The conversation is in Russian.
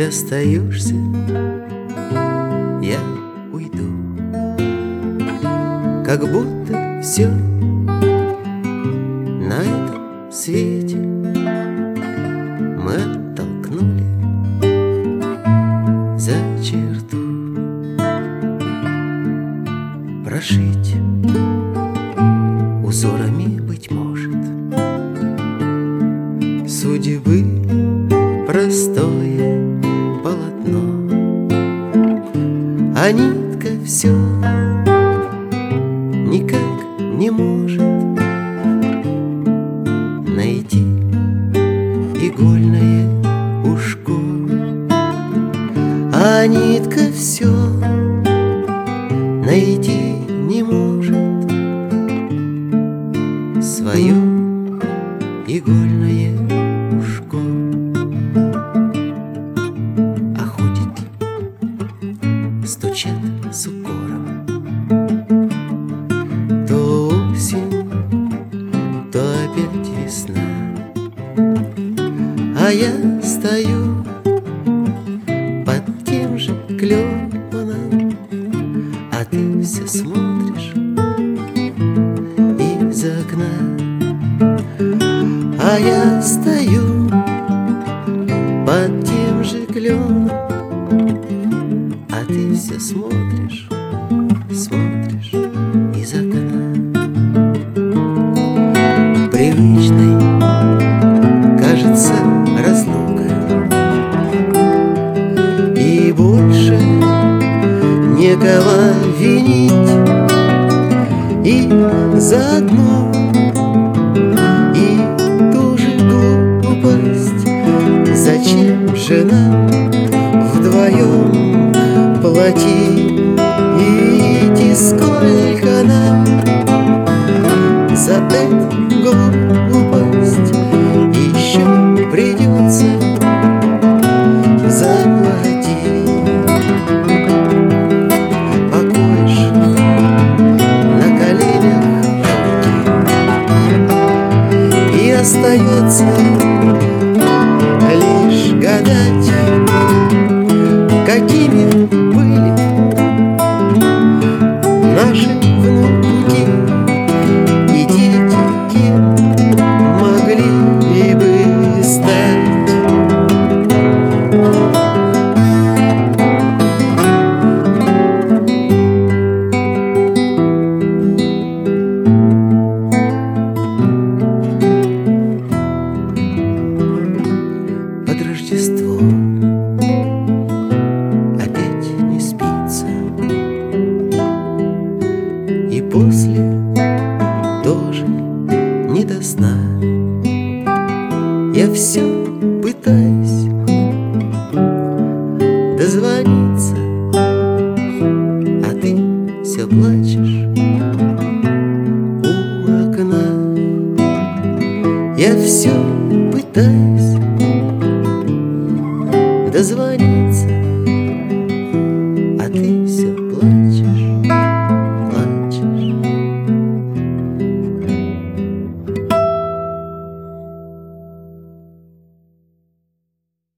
остаешься, я уйду. Как будто все на этом свете мы оттолкнули за черту. Прошить узорами, быть может, судьбы простое полотно, а нитка все никак не может найти игольное ушко, а нитка все найти не может свое игольное ушко. А ходит, стучат с укором, то осень, то опять весна, а я стою под тем же кленом, а ты все смотришь из окна. А я стою под тем же кленом, а ты все смотришь, смотришь из окна. Привычной кажется разлука, и больше некого винить, и заодно и ту же глупость. Зачем же нам вдвоем платить? И сколько нам за эту глупость еще придется заплатить? Покоишь на коленях руки, и остается лишь гадать, какими были наши внуки и дети, кем могли бы стать. Под Рождество опять не спится, и после тоже не до сна. Я все пытаюсь дозвониться, а ты все плачешь у окна. Я все пытаюсь дозвониться,